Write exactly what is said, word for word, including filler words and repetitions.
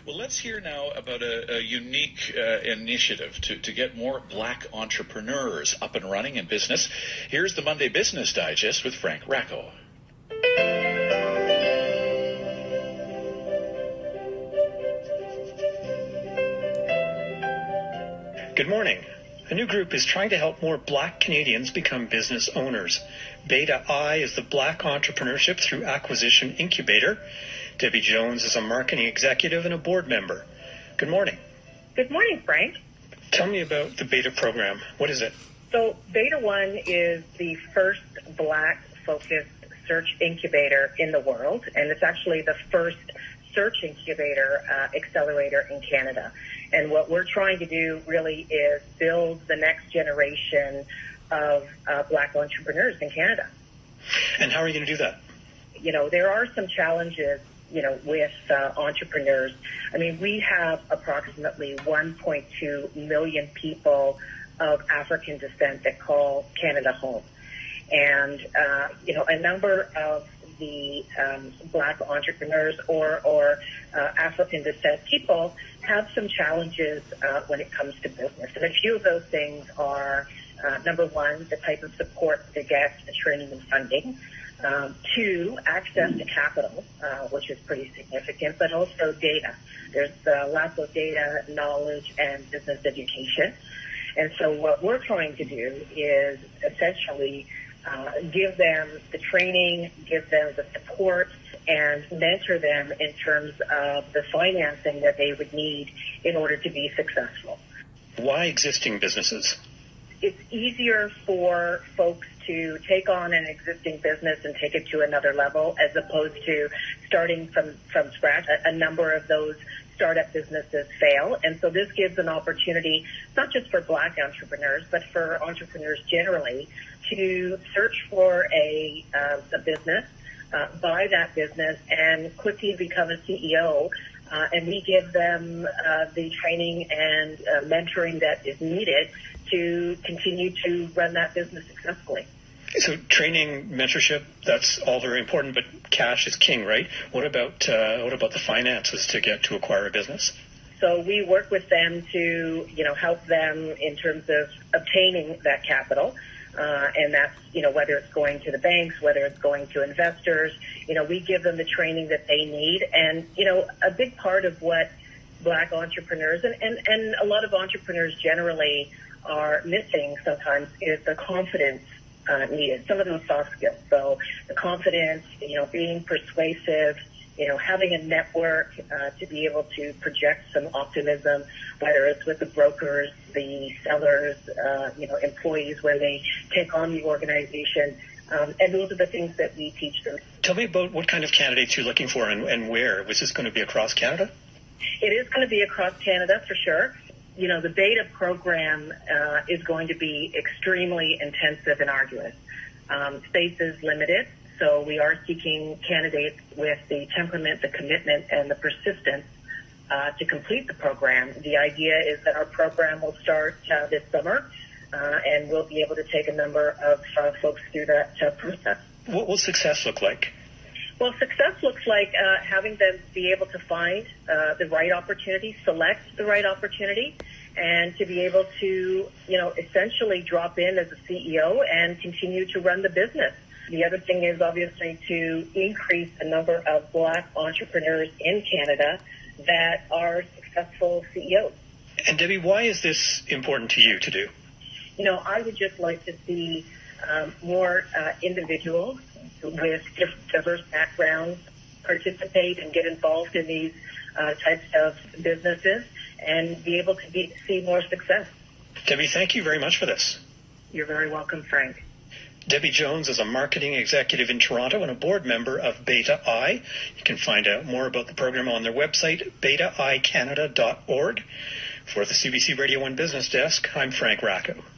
Well, let's hear now about a, a unique uh, initiative to, to get more black entrepreneurs up and running in business. Here's the Monday Business Digest with Frank Racco. Good morning. A new group is trying to help more black Canadians become business owners. Beta I is the Black Entrepreneurship Through Acquisition Incubator. Debbie Jones is a marketing executive and a board member. Good morning. Good morning, Frank. Tell me about the Beta program. What is it? So Beta One is the first black-focused search incubator in the world, and it's actually the first search incubator uh, accelerator in Canada. And what we're trying to do really is build the next generation of uh, black entrepreneurs in Canada. And how are you going to do that? You know, there are some challenges, you know, with uh, entrepreneurs. I mean, we have approximately one point two million people of African descent that call Canada home. And, uh, you know, a number of the um, black entrepreneurs or, or uh, African descent people have some challenges uh, when it comes to business. And a few of those things are, uh, number one, the type of support they get, the training and funding. Um, two, access to capital, uh, which is pretty significant, but also data. There's uh, lack of data, knowledge, and business education. And so what we're trying to do is essentially uh, give them the training, give them the support, and mentor them in terms of the financing that they would need in order to be successful. Why existing businesses? It's easier for folks to take on an existing business and take it to another level as opposed to starting from, from scratch. A, a number of those startup businesses fail. And so this gives an opportunity, not just for black entrepreneurs, but for entrepreneurs generally, to search for a, uh, a business, uh, buy that business, and quickly become a C E O. Uh, and we give them uh, the training and uh, mentoring that is needed to continue to run that business successfully. So training, mentorship, that's all very important, but cash is king, right? What about uh, what about the finances to get to acquire a business? So we work with them to, you know, help them in terms of obtaining that capital. Uh, and that's, you know, whether it's going to the banks, whether it's going to investors, you know, we give them the training that they need. And, you know, a big part of what black entrepreneurs and, and, and a lot of entrepreneurs generally are missing sometimes is the confidence uh, needed, some of those soft skills. So the confidence, you know, being persuasive, you know, having a network uh, to be able to project some optimism, whether it's with the brokers, the sellers, uh, you know, employees where they take on the organization. Um, and those are the things that we teach them. Tell me about what kind of candidates you're looking for and, and where. Was this going to be across Canada? It is going to be across Canada for sure. You know, the Beta program uh, is going to be extremely intensive and arduous. Um, space is limited. So we are seeking candidates with the temperament, the commitment, and the persistence uh, to complete the program. The idea is that our program will start uh, this summer, uh, and we'll be able to take a number of uh, folks through that uh, process. What will success look like? Well, success looks like uh, having them be able to find uh, the right opportunity, select the right opportunity, and to be able to, you know, essentially drop in as a C E O and continue to run the business. The other thing is obviously to increase the number of black entrepreneurs in Canada that are successful C E Os. And Debbie, why is this important to you to do? You know, I would just like to see um, more uh, individuals with diverse backgrounds participate and get involved in these uh, types of businesses and be able to be, see more success. Debbie, thank you very much for this. You're very welcome, Frank. Debbie Jones is a marketing executive in Toronto and a board member of Beta I. You can find out more about the program on their website, beta i canada dot org. For the C B C Radio one Business Desk, I'm Frank Racco.